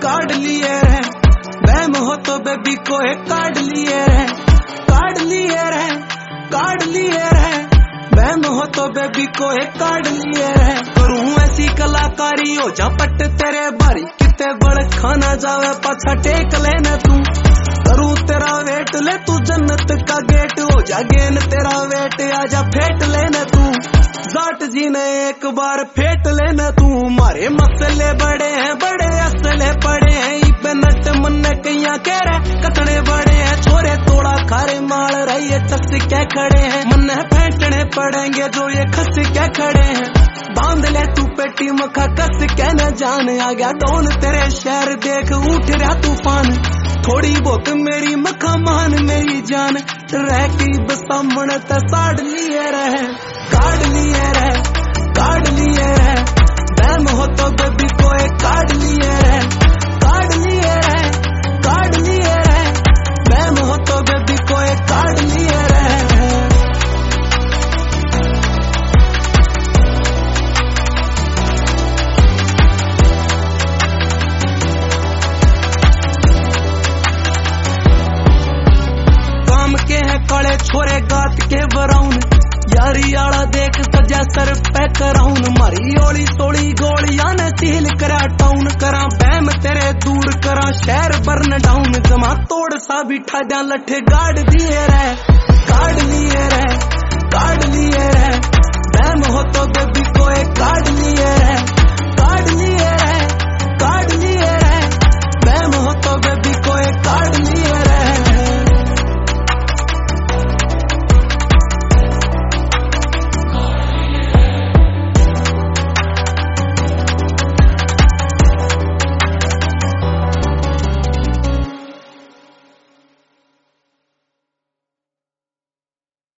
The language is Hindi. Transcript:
काट लिए रे, बहम हो तो बेबी को एक काट लिए रे, काट लिए रे, काट लिए रे, बहम हो तो बेबी को एक काट लिए रे। करूं ऐसी कलाकारी हो जा पट तेरे बारी, किते बड़ खाना जावे पाछा टेक लेना तू। करूं तेरा वेट ले तू जन्नत का गेट, हो जा गेन तेरा वेट आजा फेट लेना तू। जाट जी ने एक बार फेट लेना तू, मारे मसले बड़े हैं बड़े असले पड़े हैं, इपे नट मन कैया कह रहे कतने बड़े हैं। छोरे तोड़ा खारे माल रही टस क्या खड़े हैं, मन फेंटने पड़ेंगे जो ये खस क्या खड़े हैं। बांध ले तू पेटी मखा कस क्या न जान, आ गया डोन तेरे शहर देख उठ रहा तूफान। थोड़ी बहुत मेरी मखा मान मेरी जान, रह की बसामण ते साड़ लिए रहे, काट लिए रहे, काट लिए रहे, बहम हो तो बेबी को एक काट लिए रहे, काट लिए रहे, काट लिए रहे, बहम हो तो बेबी को एक काट लिए रहे। काम के हैं काले छोरे गात के बराउन, यारी आला देख सजा सर पे कराउन। मारी ओली सोली गोलियां ने सील करा टाउन, करा बहम तेरे दूर करा शहर बर्न डाउन। जमा तोड़ सा बिठा जा लठे गाड़ दिए रहे, काट लिए रहे, काट लिए रहे, बहम हो तो बेबी को एक काट लिए रहे, काट लिए रहे, काट लिए रहे।